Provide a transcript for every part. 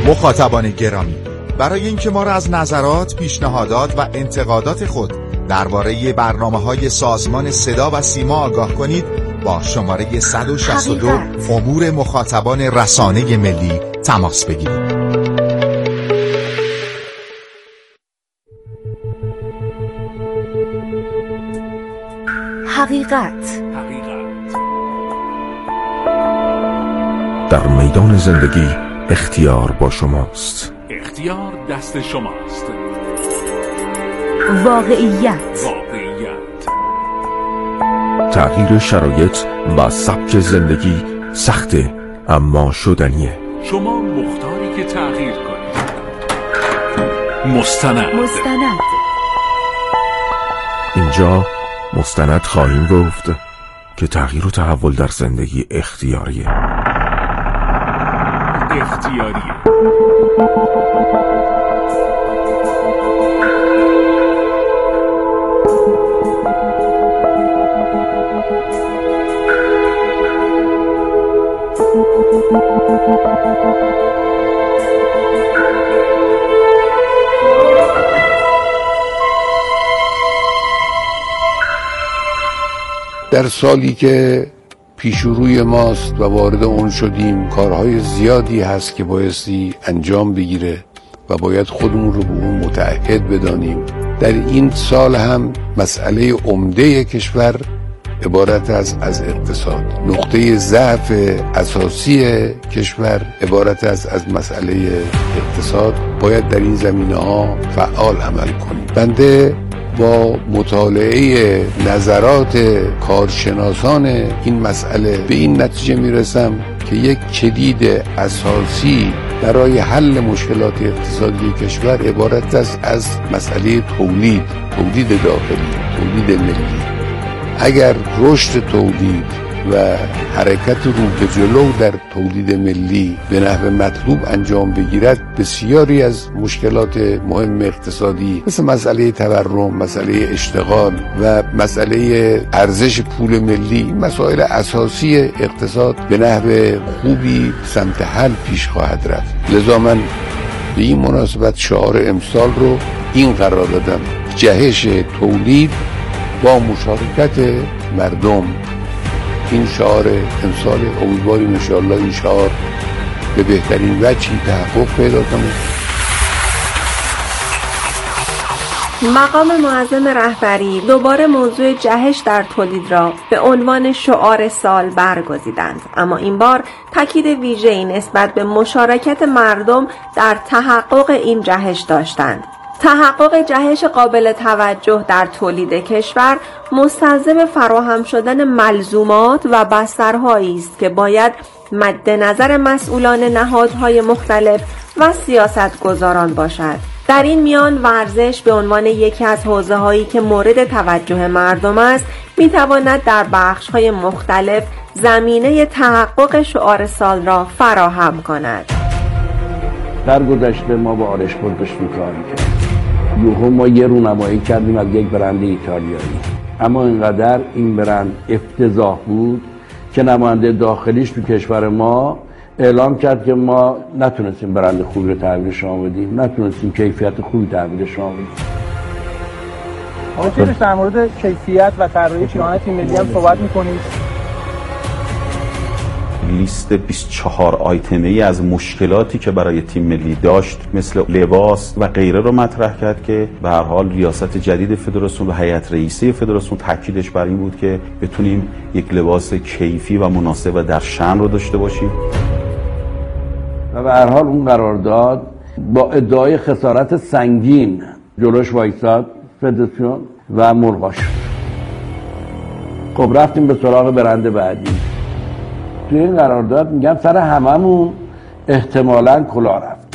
مخاطبان گرامی، برای اینکه ما را از نظرات، پیشنهادات و انتقادات خود درباره برنامه‌های سازمان صدا و سیما آگاه کنید، با شماره 162 امور مخاطبان رسانه ملی تماس بگیرید. حقیقت در میدان زندگی اختیار با شماست. اختیار دست شماست. واقعیت تغییر شرایط و سبک زندگی سخته اما شدنیه. شما مختاری که تغییر کنید. مستند. اینجا مستند خواهیم گفت که تغییر و تحول در زندگی اختیاریه. در سالی که پیش روی ماست و وارد اون شدیم، کارهای زیادی هست که بایستی انجام بگیره و باید خودمون رو به اون متعهد بدانیم. در این سال هم مسئله عمده کشور عبارت از اقتصاد. نقطه ضعف اساسی کشور عبارت از مسئله اقتصاد. باید در این زمینه‌ها فعال عمل کنیم. بنده با مطالعه نظرات کارشناسان این مسئله به این نتیجه میرسم که یک کلید اساسی برای حل مشکلات اقتصادی کشور عبارت است از مسئله تولید داخلی، تولید ملی. اگر رشد تولید و حرکت رو به جلو در تولید ملی به نحو مطلوب انجام بگیرد، بسیاری از مشکلات مهم اقتصادی مثل مسئله تورم، مسئله اشتغال و مسئله ارزش پول ملی، مسائل اساسی اقتصاد به نحو خوبی سمت حل پیش خواهد رفت. لذا من به این مناسبت شعار امسال رو این قرار دادم: جهش تولید با مشارکت مردم. این شعار امسال، امیدواریم انشاءالله این شعار به بهترین وجهی تحقق پیدا کنه. مقام معظم رهبری دوباره موضوع جهش در تولید را به عنوان شعار سال برگزیدند، اما این بار تاکید ویژه‌ای نسبت به مشارکت مردم در تحقق این جهش داشتند. تحقق جهش قابل توجه در تولید کشور مستلزم فراهم شدن ملزومات و بسترهایی است که باید مد نظر مسئولان نهادهای مختلف و سیاستگزاران باشد. در این میان ورزش به عنوان یکی از حوزه‌هایی که مورد توجه مردم است، می‌تواند در بخش‌های مختلف زمینه تحقق شعار سال را فراهم کند. در گذشته ما با آرشفورد داشتیم کار می‌کردیم. ما یه رونمایی کردیم از یک برند ایتالیایی، اما اینقدر این برند افتضاح بود که نماینده داخلیش تو کشور ما اعلام کرد که ما نتونستیم برند خوبی رو تحویل شما بدیم، نتونستیم کیفیت خوبی تحویل شما بدیم. آقا چرا در مورد کیفیت و طراحی پیراهن تیم ملی هم صحبت می‌کنید؟ لیست 24 آیتمه‌ای از مشکلاتی که برای تیم ملی داشت مثل لباس و غیره رو مطرح کرد که به هر حال ریاست جدید فدراسیون و هیئت رئیسه فدراسیون تاکیدش بر این بود که بتونیم یک لباس کیفی و مناسب و در شأن رو داشته باشیم. و به هر حال اون قرارداد با ادعای خسارت سنگین جلوش وایساد فدراسیون و ملغا شد. خب رفتیم به سراغ برند بعدی. توی این قرارداد میگم سر هممون احتمالاً کلاه رفت.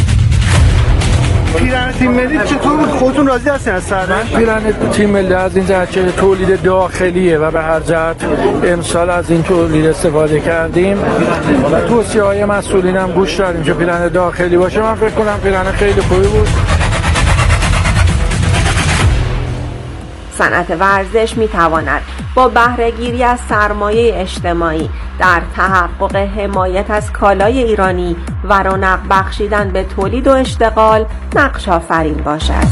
پیراهن تیم ملی چطور خودتون راضی هستین از سرش؟ پیراهن تیم ملی از این جهت که تولید داخلیه و به هر جهت امسال از این تولید استفاده کردیم و توصیه‌های مسئولین هم گوش داریم که پیراهن داخلی باشه. من فکر کنم پیراهن خیلی خوبی بود. صنعت ورزش میتواند با بهره‌گیری از سرمایه اجتماعی در تحقق حمایت از کالای ایرانی و رونق بخشیدن به تولید و اشتغال نقش آفرین باشد.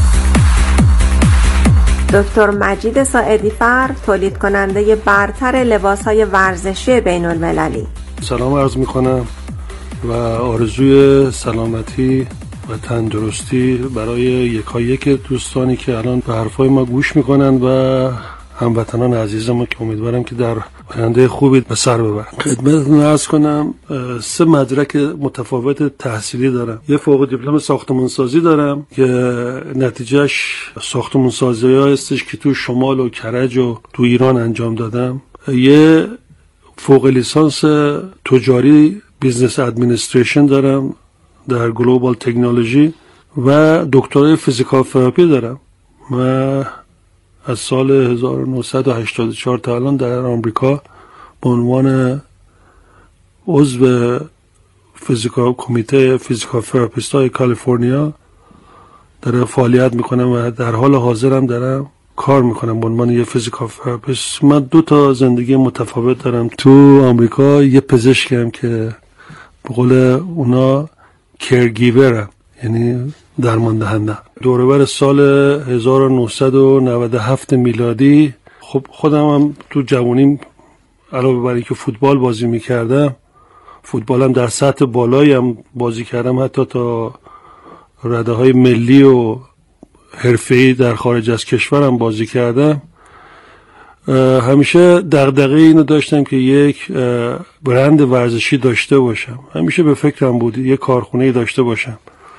دکتر مجید ساعدی‌فر، تولید کننده برتر لباس‌های ورزشی بین‌المللی. سلام عرض می‌کنم و آرزوی سلامتی و تندرستی برای یکایک دوستانی که الان به حرفای ما گوش میکنن و هموطنان عزیزم که امیدوارم که در آینده خوبی به سر ببرن. خدمتتون عرض کنم 3 مدرک متفاوت تحصیلی دارم. یه فوق دیپلم ساختمانسازی دارم که نتیجهش ساختمانسازی‌ها هستش که تو شمال و کرج و تو ایران انجام دادم. یه فوق لیسانس تجاری بیزنس ادمنستریشن دارم در گلوبال تکنولوژی و دکترای فیزیکال تراپی دارم. من از سال 1984 تا الان در آمریکا به عنوان عضو کمیته فیزیکال تراپیست های کالیفرنیا دارم فعالیت میکنم و در حال حاضرم دارم کار میکنم به عنوان یه فیزیکال تراپیست. من 2 زندگی متفاوت دارم. تو آمریکا یه پزشکم که به قول اونا کیرگیورم، یعنی درمان دهنده. دوره‌بر سال 1997 میلادی خب خودم هم تو جوانیم علاوه بر اینکه فوتبال بازی میکردم، فوتبالم در سطح بالایی هم بازی کردم، حتی تا رده‌های ملی و حرفه‌ای در خارج از کشورم بازی کردم. همیشه دغدغه اینو داشتم که یک برند ورزشی داشته باشم. همیشه به فکرم بود یک کارخونه داشته باشم،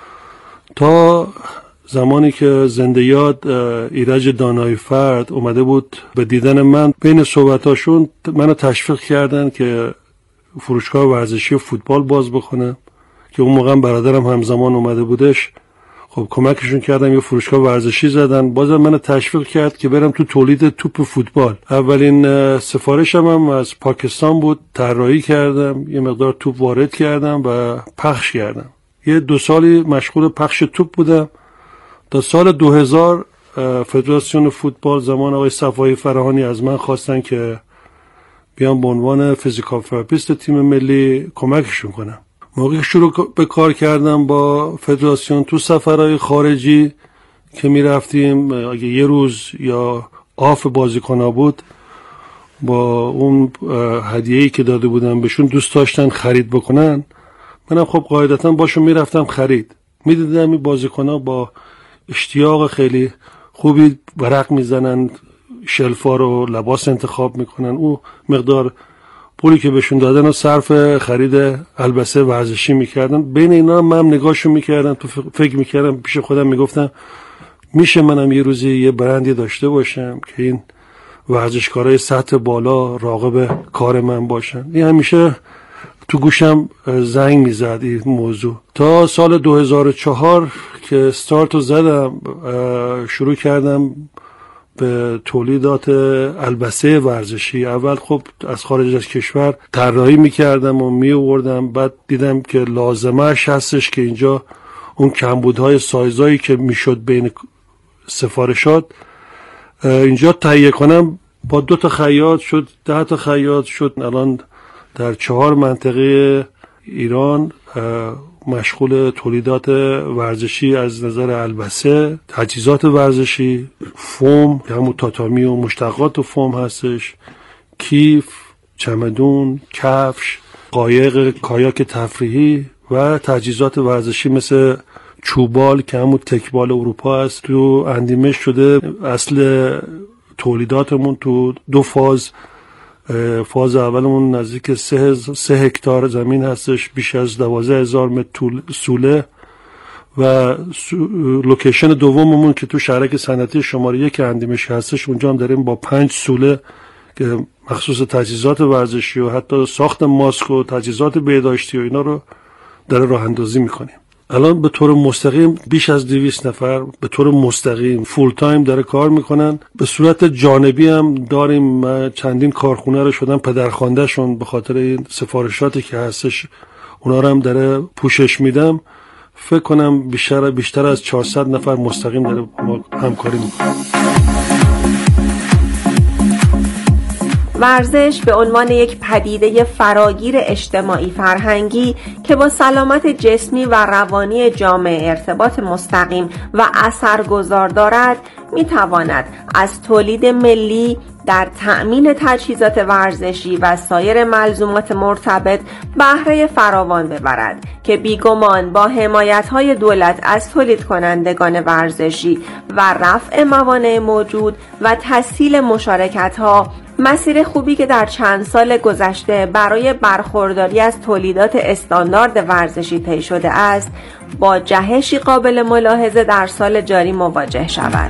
تا زمانی که زنده یاد ایرج دانایی فرد اومده بود به دیدن من. بین صحبتاشون منو تشویق کردن که فروشگاه ورزشی فوتبال باز بکنم که اون موقع برادرم همزمان اومده بودش. خب کمکشون کردم، یه فروشگاه ورزشی زدن. بازم منو تشویق کرد که برم تو تولید توپ فوتبال. اولین سفارشم هم از پاکستان بود. طراحی کردم، یه مقدار توپ وارد کردم و پخش کردم. یه 2 سالی مشغول پخش توپ بودم تا سال 2000 فدراسیون فوتبال زمان آقای صفایی فراهانی از من خواستن که بیام به عنوان فیزیکال تراپیست تیم ملی کمکشون کنم. موقعی شروع به کار کردم با فدراسیون تو سفرهای خارجی که می رفتیم، اگه یه روز یا آف بازیکن‌ها بود، با اون هدیه‌ای که داده بودم بهشون دوست داشتن خرید بکنن، منم خب قاعدتا باشون می رفتم خرید. می دیدم این بازیکن‌ها با اشتیاق خیلی خوبی ورق می زنن، شلفا رو لباس انتخاب می کنن. او مقدار پولی که بهشون دادن و صرف خرید البسه ورزشی میکردن. بین اینا من نگاهشون میکردم، تو فکر میکردم پیش خودم، میگفتم میشه منم یه روزی یه برندی داشته باشم که این ورزشکارای سطح بالا راغب کار من باشن. این همیشه تو گوشم زنگ میزد این موضوع. تا سال 2004 که استارتو زدم، شروع کردم به تولیدات البسه ورزشی. اول خب از خارج از کشور طراحی میکردم و میوردم، بعد دیدم که لازمه‌اش هستش که اینجا اون کمبودهای سایزایی که میشد بین سفارشات اینجا تهیه کنم. با 2 خیاط شد 10 خیاط شد. الان در 4 منطقه ایران مشغول تولیدات ورزشی از نظر البسه، تجهیزات ورزشی، فوم، همون تاتامی و مشتقات فوم هستش، کیف، چمدون، کفش، قایق، کایاک تفریحی و تجهیزات ورزشی مثل چوبال که همون تکبال اروپا هست. تو اندیمش شده. اصل تولیداتمون تو 2 فاز. فاز اولمون نزدیک 3 هکتار زمین هستش، بیش از 12,000 متر سوله، و لوکیشن دوممون که تو شهرک صنعتی شماره 1 اندیمش هستش، اونجا هم داریم با 5 سوله که مخصوص تجهیزات ورزشی و حتی ساخت ماسک و تجهیزات بهداشتی و اینا رو داره راه اندازی میکنیم. الان به طور مستقیم بیش از 200 نفر به طور مستقیم فول تایم داره کار میکنن. به صورت جانبی هم داریم. من چندین کارخونه رو شدم پدرخوانده شون به خاطر این سفارشاتی که هستش، اونا رو هم داره پوشش میدم. فکر کنم بیشتر از 400 نفر مستقیم داره همکاری میکنن. ورزش به عنوان یک پدیده فراگیر اجتماعی فرهنگی که با سلامت جسمی و روانی جامعه ارتباط مستقیم و اثرگذار دارد، میتواند از تولید ملی در تأمین تجهیزات ورزشی و سایر ملزومات مرتبط بهره فراوان ببرد که بیگمان با حمایت‌های دولت از تولید کنندگان ورزشی و رفع موانع موجود و تسهیل مشارکت‌ها، مسیر خوبی که در چند سال گذشته برای برخورداری از تولیدات استاندارد ورزشی طی شده است، با جهشی قابل ملاحظه در سال جاری مواجه شود.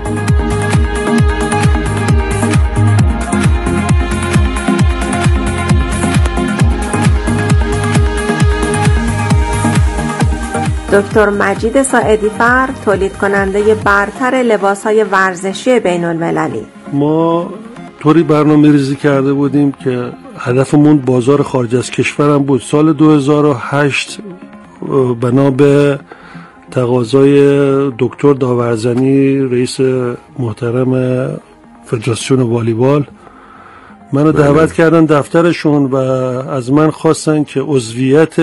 دکتر مجید ساعدی‌فر، تولید کننده برتر لباس‌های ورزشی بین‌المللی. ما طوری برنامه ریزی کرده بودیم که هدفمون بازار خارج از کشورم بود. سال 2008 بنا به تقاضای دکتر داورزنی، رئیس محترم فدراسیون والیبال، منو دعوت کردن دفترشون و از من خواستن که عضویت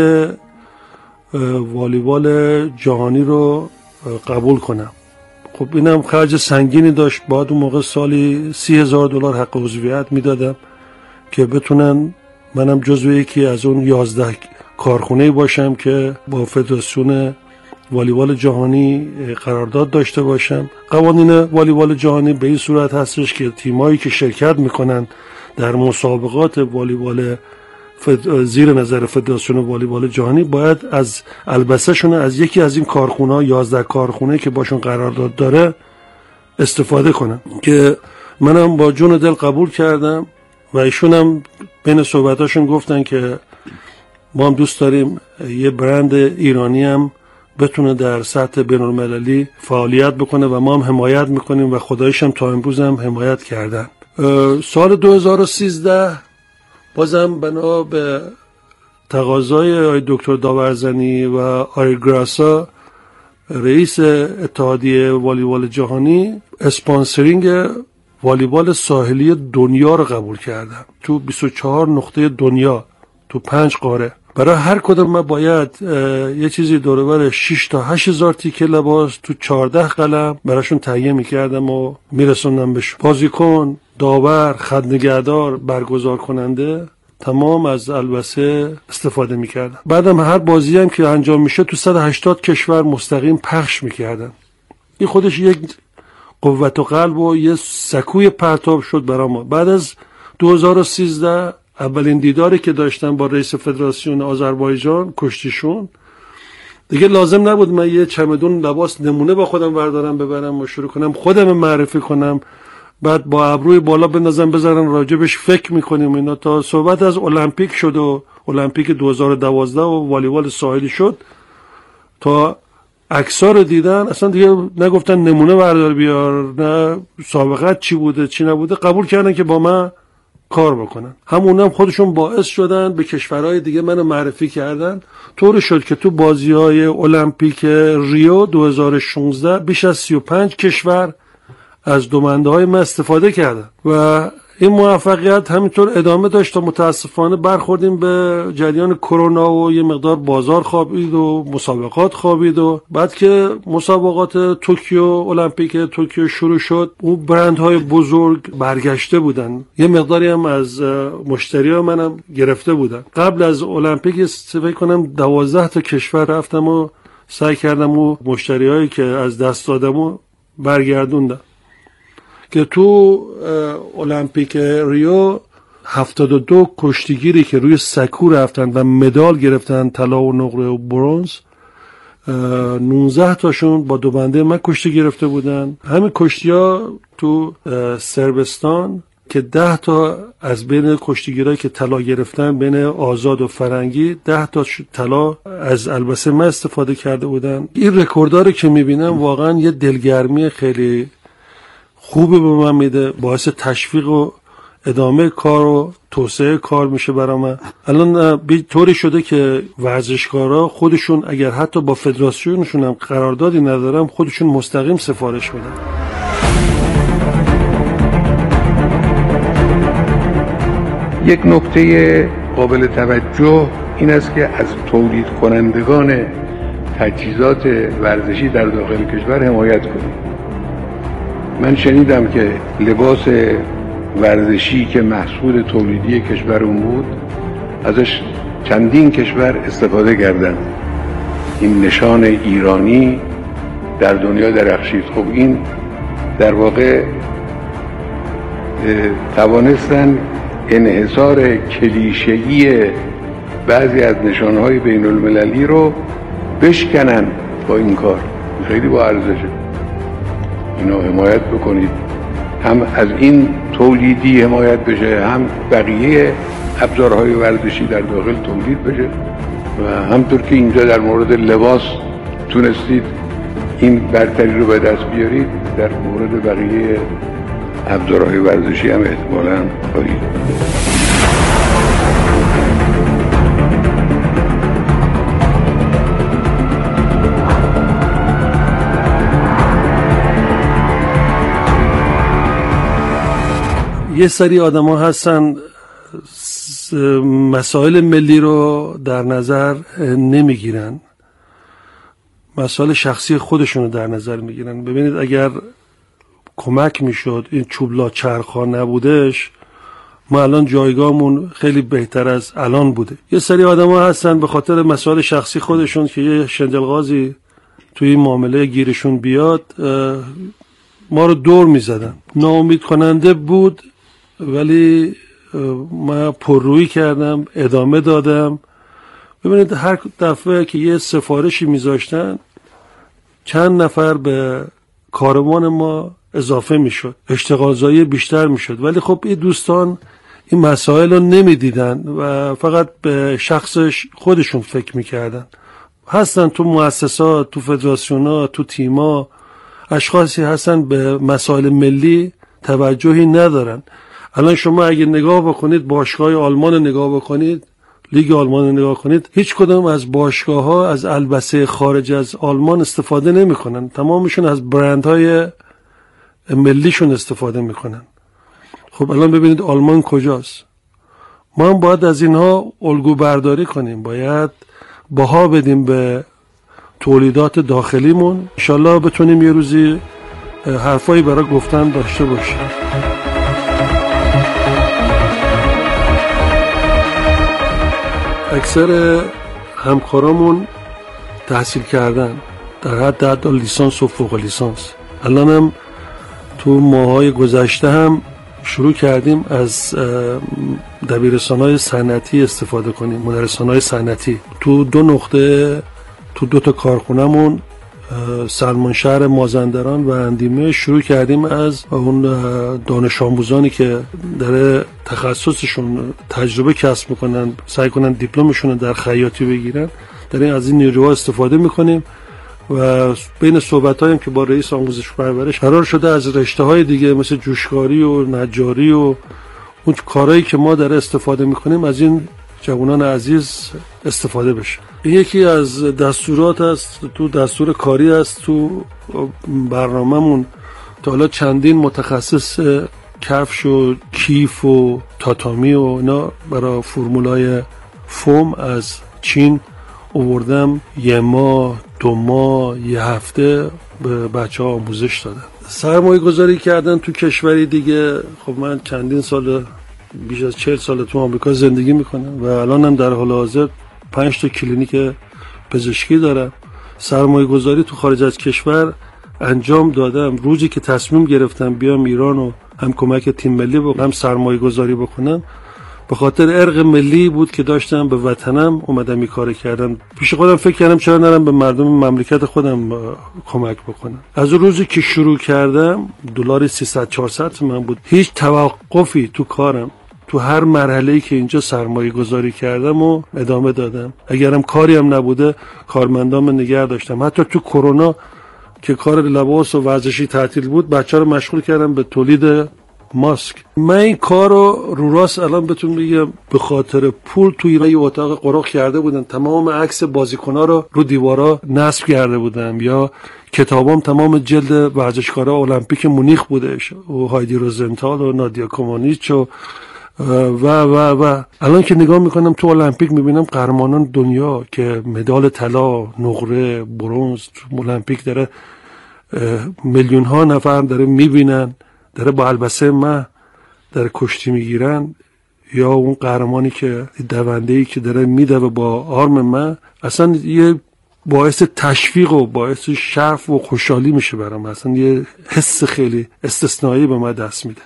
والیبال جهانی رو قبول کنم. خب اینم خرج سنگینی داشت. بعد اون موقع سالی $30,000 حق عضویت میدادم که بتونن منم جزو یکی از اون 11 کارخونه باشم که با فدراسیون والیبال جهانی قرارداد داشته باشم. قوانین والیبال جهانی به این صورت هستش که تیمایی که شرکت میکنن در مسابقات والیبال زیر نظر فدراسیون والیبال جهانی باید از البسه‌شون از یکی از این کارخونه‌ها، 11 کارخونه که باشون قرارداد داره، استفاده کنن، که منم با جون دل قبول کردم و ایشون هم بین صحبتاشون گفتن که ما هم دوست داریم یه برند ایرانی هم بتونه در سطح بین‌المللی فعالیت بکنه و ما هم حمایت میکنیم و خدایش هم تا امروز هم حمایت کردن. سال 2013 بازم بنا به تقاضای آقای دکتر داورزنی و آقای گراسا، رئیس اتحادیه والیبال جهانی، اسپانسرینگ والیبال ساحلی دنیا رو قبول کردم تو 24 نقطه دنیا تو 5 قاره. برای هر کدوم ما باید یه چیزی دور و بر 6 تا 8 هزار تیکه لباس تو 14 قلم براشون تهیه میکردم و میرسوندم بهشون. بازیکن، داور، خط نگهدار، برگزار کننده، تمام از البسه استفاده میکردن. بعدم هر بازی هم که انجام میشه تو 180 کشور مستقیم پخش میکردن. این خودش یک قوت و قلب و یه سکوی پرتاب شد برای ما. بعد از 2013 اولین دیداری که داشتم با رئیس فدراسیون آذربایجان، کشتیشون، دیگه لازم نبود من یه چمدون لباس نمونه با خودم بردارم ببرم و شروع کنم خودم معرفی کنم، بعد با ابروی بالا بندازم بذارن راجبش فکر میکنیم اینا. تا صحبت از المپیک شد و المپیک 2012 و والیبال ساحلی شد، تا عکس‌ها رو دیدن اصلا دیگه نگفتن نمونه بردار بیار، نه سابقت چی بوده چی نبوده، قبول کردن که با من کار بکنن. همونم خودشون باعث شدن به کشورهای دیگه منو معرفی کردن. طوری شد که تو بازی‌های المپیک ریو 2016 بیش از 35 کشور از دومنده‌های من استفاده کردن و این موفقیت همینطور ادامه داشت تا متاسفانه برخوردیم به جریان کرونا و یه مقدار بازار خوابید و مسابقات خوابید و بعد که مسابقات توکیو، المپیک توکیو شروع شد، اون برندهای بزرگ برگشته بودن. یه مقداری هم از مشتری‌ها منم گرفته بودن. قبل از المپیک فکر کنم 12 تا کشور رفتم و سعی کردم و مشتری‌هایی که از دست دادم برگردوندم. که تو المپیک ریو 72 کشتیگیری که روی سکو رفتن و مدال گرفتن، طلا و نقره و برنز، 19 تاشون با دوبنده من کشتی گرفته بودن. همین کشتی‌ها تو صربستان که 10 تا از بین کشتیگیرایی که طلا گرفتن، بین آزاد و فرنگی، 10 تا طلا از البسه من استفاده کرده بودن. این رکوردداری که میبینم واقعا یه دلگرمی خیلی خوبه به من میده، باعث تشویق و ادامه کار و توسعه کار میشه برای من. الان طوری شده که ورزشکارا خودشون اگر حتی با فدراسیونشون هم قراردادی ندارن، خودشون مستقیم سفارش میدن. یک نکته قابل توجه این است که از تولید کنندگان تجهیزات ورزشی در داخل کشور حمایت کنیم. من شنیدم که لباس ورزشی که محصول تولیدی کشورمون بود ازش چندین کشور استفاده کردند. این نشان ایرانی در دنیا درخشید. خب این در واقع توانستن انحصار کلیشه‌ای بعضی از نشانهای بین المللی رو بشکنن با این کار. خیلی با ارزشه. اینو حمایت بکنید، هم از این تولیدی حمایت بشه، هم بقیه ابزارهای ورزشی در داخل تولید بشه و همطور که اینجا در مورد لباس تونستید این برتری رو به دست بیارید، در مورد بقیه ابزارهای ورزشی هم احتمالاً خواهید. یه سری آدم ها هستن مسائل ملی رو در نظر نمیگیرن، مسائل شخصی خودشون رو در نظر میگیرن. ببینید اگر کمک میشد این چوبلا چرخا نبودش، ما الان جایگاهمون خیلی بهتر از الان بوده. یه سری آدم ها هستن به خاطر مسائل شخصی خودشون که یه شنجلغازی توی این معامله گیرشون بیاد ما رو دور میزدن. ناامید کننده بود، ولی من پررویی کردم، ادامه دادم. ببینید هر دفعه که یه سفارشی میذاشتن چند نفر به کاروان ما اضافه میشد، اشتغالزایی بیشتر میشد، ولی خب این دوستان این مسائل رو نمیدیدن و فقط به شخصش خودشون فکر میکردن. هستن تو مؤسسات، تو فدراسیون‌ها، تو تیم‌ها اشخاصی هستن به مسائل ملی توجهی ندارن. الان شما اگه نگاه بکنید باشگاه آلمان نگاه بکنید، لیگ آلمان نگاه کنید، هیچ کدوم از باشگاه‌ها از البسه خارج از آلمان استفاده نمی‌کنن. تمامشون از برندهای ملیشون استفاده می‌کنن. خب الان ببینید آلمان کجاست. ما هم باید از اینها الگو برداری کنیم، باید بها بدیم به تولیدات داخلیمون. ان شاءالله بتونیم یه روزی حرفایی برای گفتن داشته باشیم. اکثر همکارامون تحصیل کردن در حد لیسانس و فوق لیسانس. الان هم تو ماهای گذشته هم شروع کردیم از دبیرستان‌های صنعتی استفاده کنیم، مدرسان‌های صنعتی. تو دو نقطه، تو دو تا کارخونه‌مون سلمان شهر مازندران و اندیمه شروع کردیم از اون دانش آموزانی که در تخصصشون تجربه کسب میکنن، سعی کنن دیپلمشون در خیاطی بگیرن، در از این نیروها استفاده میکنیم و بین صحبت‌هایی که با رئیس آموزش پرورش قرار شده از رشته‌های دیگه مثل جوشکاری و نجاری و اون کارهایی که ما در استفاده میکنیم از این جوانان عزیز استفاده بشه. این یکی از دستورات است، تو دستور کاری است. تو برنامه‌مون تا حالا چندین متخصص کفش و کیف و تاتامی و اینا برای فرمولای فوم از چین آوردم. یه ماه، 2 ماه، یه هفته به بچه ها آموزش دادم. سرمایه گذاری کردن تو کشوری دیگه. خب من چندین سال، بیش از 40 سال تو آمریکا زندگی میکنم و الان هم در حال حاضر 5 تا کلینیک پزشکی دارم. سرمایه گذاری تو خارج از کشور انجام دادم. روزی که تصمیم گرفتم بیام ایران و هم کمک تیم ملی بکنم، هم سرمایه گذاری بکنم، به خاطر ارق ملی بود که داشتم به وطنم اومدم این کار کردم. پیش خودم فکر کردم چرا نرم به مردم مملکت خودم کمک بکنم. از روزی که شروع کردم دلار 300-400 تومان بود. هیچ توقفی تو کارم، تو هر مرحله‌ای که اینجا سرمایه گذاری کردم و ادامه دادم. اگرم کاری هم نبوده کارمندام نگه داشتم. حتی تو کرونا که کار لباس و ورزشی تعطیل بود، بچه‌ها رو مشغول کردم به تولید ماسک. من این کار رو راست الان بهتون بگم به خاطر پول توی یه اتاق قرق کرده بودن. تمام عکس بازیکن‌ها رو دیوارا نصب کرده بودم، یا کتابام تمام جلد ورزشکارا المپیک مونیخ بودش و هایدی روزنتال و نادیا کومانیچ و و الان که نگاه میکنم تو المپیک میبینم قهرمانان دنیا که مدال طلا، نقره، برنز تو المپیک داره میلیون ها نفر داره میبینن، داره با البسه مه داره کشتی میگیرن، یا اون قهرمانی که دونده‌ای که داره میدوه با آرم مه، اصلا یه باعث تشویق و باعث شرف و خوشحالی میشه برام. اصلا یه حس خیلی استثنایی به من دست میده.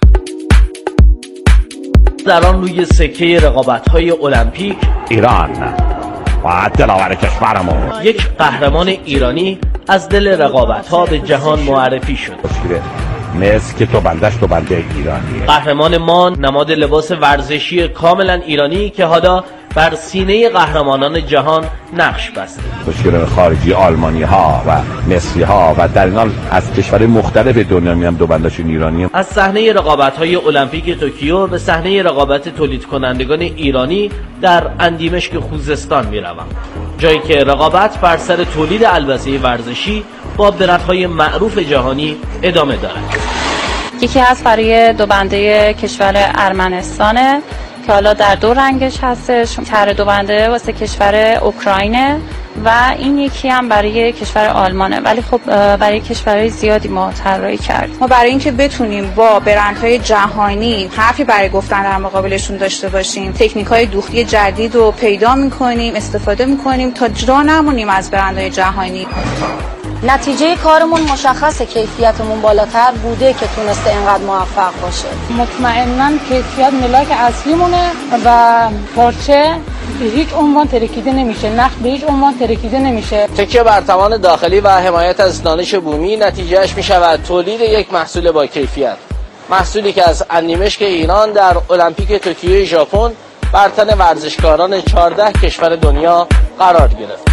در آن روی سکه رقابت‌های المپیک ایران و دلاور کشورمون یک قهرمان ایرانی از دل رقابت‌ها به جهان معرفی شد. مثل که تو بنده ایرانی. قهرمان ما نماد لباس ورزشی کاملا ایرانی که حالا بر سینه قهرمانان جهان نقش بسته. مشکلات خارجی آلمانی ها و مصری ها و در این حال از کشورهای مختلف دنیا میام دو بندشون ایرانی. از صحنه رقابت‌های المپیک توکیو به صحنه رقابت تولید کنندگان ایرانی در اندیمشک خوزستان میروم، جایی که رقابت بر سر تولید البسه ورزشی با برندهای معروف جهانی ادامه دارد. یکی از برای دو بنده کشور ارمنستانه که حالا در دو رنگش هستش، طرح دو بنده واسه کشور اوکراینه و این یکی هم برای کشور آلمانه، ولی خب برای کشورهای زیادی ما طراحی کردیم. ما برای اینکه بتونیم با برندهای جهانی حرفی برای گفتن در مقابلشون داشته باشیم، تکنیک‌های دوختی جدید رو پیدا می‌کنیم، استفاده می‌کنیم تا جدا نمونیم از برندهای جهانی. نتیجه کارمون مشخصه، کیفیتمون بالاتر بوده که تونسته اینقدر موفق باشه. مطمئناً کیفیت ملاک اصلیمونه و پارچه به هیچ عنوان ترکیده نمیشه، نخ به هیچ عنوان ترکیده نمیشه. تکیه بر توان داخلی و حمایت از دانش بومی نتیجهش میشود تولید یک محصول با کیفیت، محصولی که از اندیمشک ایران در المپیک توکیو ژاپن بر تن ورزشکاران 14 کشور دنیا قرار گرفت.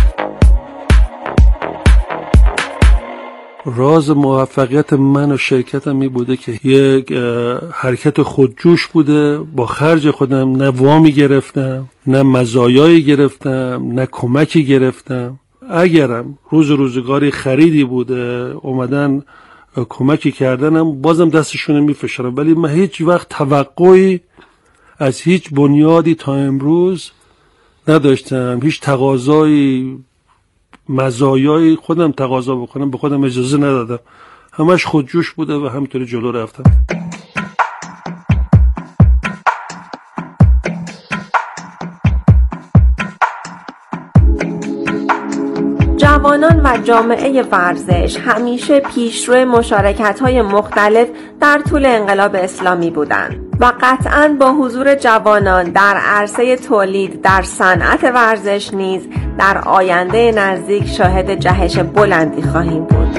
راز موفقیت من و شرکتم می بوده که یک حرکت خودجوش بوده، با خرج خودم نه وامی گرفتم، نه مزایایی گرفتم، نه کمکی گرفتم. اگرم روزگاری خریدی بوده اومدن کمکی کردنم، بازم دستشون می فشارم، ولی من هیچ وقت توقعی از هیچ بنیادی تا امروز نداشتم. هیچ تقاضایی، مزایای خودم تقاضا بکنم به خودم اجازه ندادم. همش خودجوش بوده و همینطوری جلو رفتم. جوانان و جامعه ورزش همیشه پیشرو مشارکت‌های مختلف در طول انقلاب اسلامی بودند و قطعاً با حضور جوانان در عرصه تولید در صنعت ورزش نیز در آینده نزدیک شاهد جهش بلندی خواهیم بود.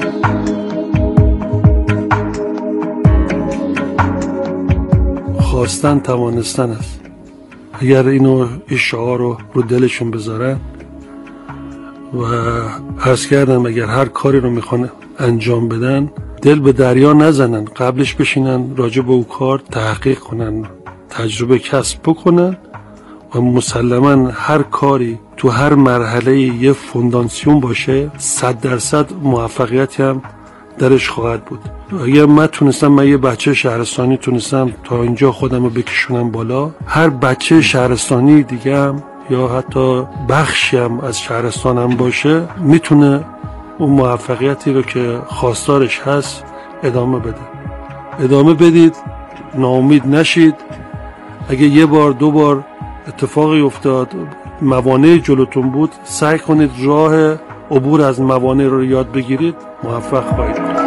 خواستن توانستن است. اگر این شعار رو دلشون بذارن و عرض کردم اگر هر کاری رو میخوان انجام بدن، دل به دریا نزنن، قبلش بشینن راجع به اون کار تحقیق کنن، تجربه کسب بکنن و مسلما هر کاری تو هر مرحله یه فونداسیون باشه 100% موفقیتی هم درش خواهد بود. اگر من یه بچه شهرستانی تونستم تا اینجا خودم رو بکشونم بالا، هر بچه شهرستانی دیگه هم یا حتی بخشی هم از شهرستانم باشه میتونه اون موفقیتی رو که خواستارش هست ادامه بده. ادامه بدید، ناامید نشید. اگه یه بار دو بار اتفاقی افتاد، موانع جلوتون بود، سعی کنید راه عبور از موانع رو یاد بگیرید، موفق خواهید بود.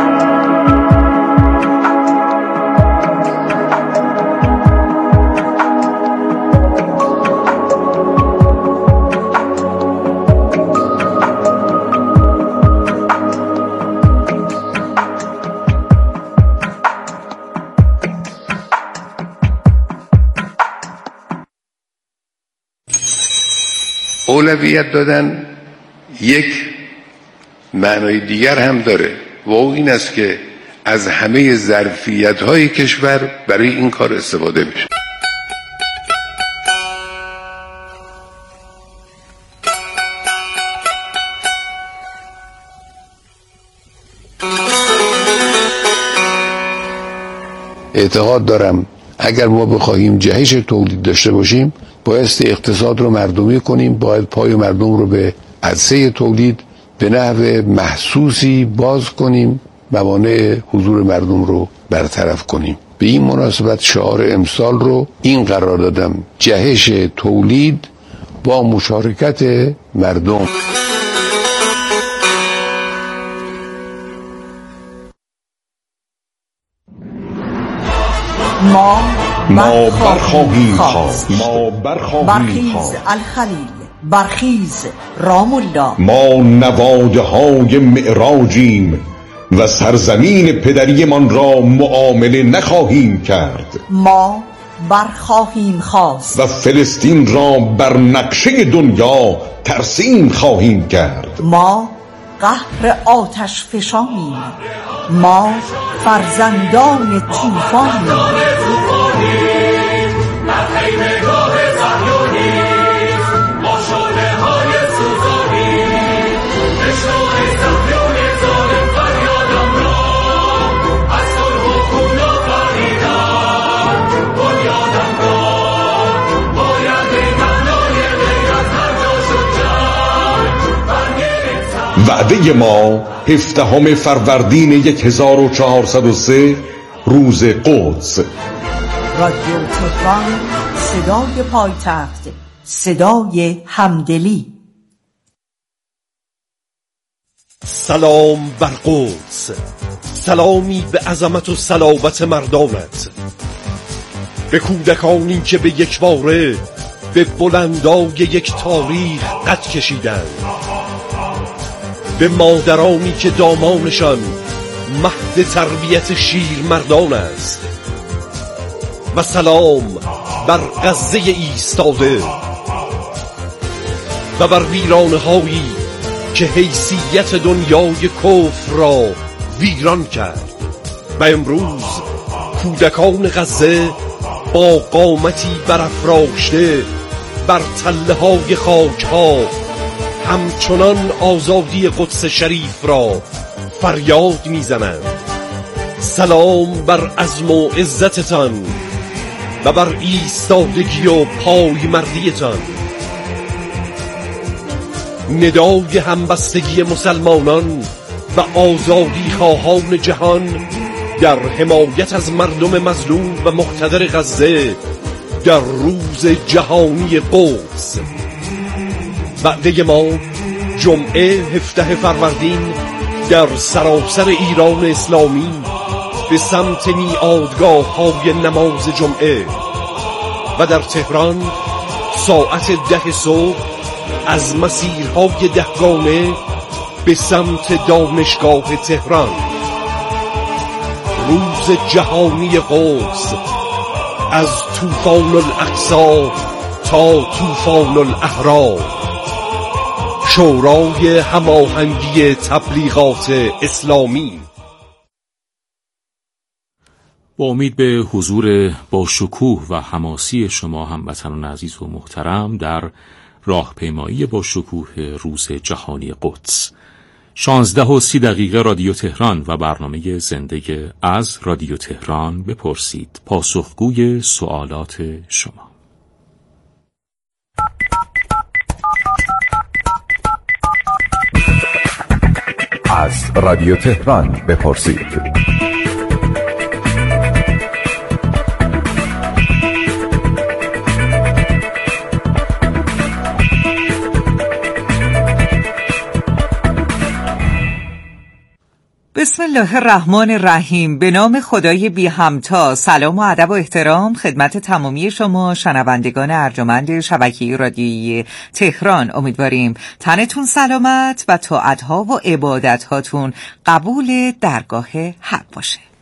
اولویت دادن یک معنای دیگر هم داره و او این است که از همه ظرفیت‌های کشور برای این کار استفاده میشه. اعتقاد دارم اگر ما بخواهیم جهش تولید داشته باشیم بایستی اقتصاد رو مردمی کنیم، باید پای مردم رو به عرصه تولید به نحو محسوسی باز کنیم، موانع حضور مردم رو برطرف کنیم. به این مناسبت شعار امسال رو این قرار دادم: جهش تولید با مشارکت مردم. ما برخواهیم خواست. برخیز الخلیل، برخیز رام الله. ما نواده های معراجیم و سرزمین پدری من را معامله نخواهیم کرد. ما برخواهیم خواست و فلسطین را بر نقشه دنیا ترسیم خواهیم کرد. ما قهر آتش فشانیم، ما فرزندان طوفانیم. وعده ما 17 فروردین 1403 روز قدس. رادیو تهران، صدای پایتخت، صدای همدلی. سلام بر قدس، سلامی به عظمت و صلابت مردانت، به کودکانی که به یک باره به بلندای یک تاریخ قد کشیدند، به مادرانی که دامانشان مهد تربیت شیر مردان است، و سلام بر غزه ایستاده و بر ویرانه هایی که حیثیت دنیای کفر را ویران کرد. و امروز کودکان غزه با قامتی برافراشته بر تله های خاک ها همچنان آزادی قدس شریف را فریاد میزنند. سلام بر عزم و عزتتان و بر ایستادگی و پایمردیتان. ندای همبستگی مسلمانان و آزادی خواهان جهان در حمایت از مردم مظلوم و مقتدر غزه در روز جهانی قدس. وعده ما جمعه 17 فروردین در سراسر ایران اسلامی به سمت میعادگاه های نماز جمعه و در تهران ساعت 10 صبح از مسیرهای دهگانه به سمت دانشگاه تهران. روز جهانی قدس، از طوفان الاقصی تا طوفان الاحرار. شورای هماهنگی تبلیغات اسلامی. با امید به حضور با شکوه و حماسی شما هموطنان عزیز و محترم در راهپیمایی با شکوه روز جهانی قدس، 16:30 رادیو تهران و برنامه زنده از رادیو تهران بپرسید، پاسخگوی سوالات شما. از رادیو تهران بپرسید. بسم الله الرحمن الرحیم. به نام خدای بی همتا. سلام و ادب و احترام خدمت تمامی شما شنوندگان ارجمند شبکه رادیویی تهران. امیدواریم تنتون سلامت و طاعت‌ها و عبادت‌هاتون قبول درگاه حق باشه.